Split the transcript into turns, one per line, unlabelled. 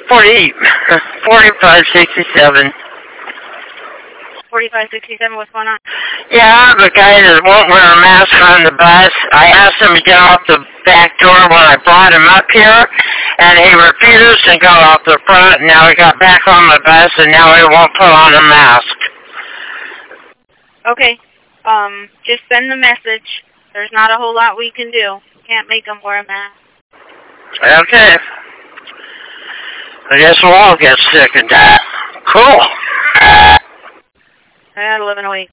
40, 4567.
4567, what's going on?
Yeah, the guy that won't wear a mask on the bus. I asked him to get out the back door when I brought him up here, and he refused to go out the front. Now he got back on the bus, and now he won't put on a mask.
Okay. Just send the message. There's not a whole lot we can do. Can't make him wear a mask.
Okay. I guess we'll all get sick and die. Cool.
I live in a week.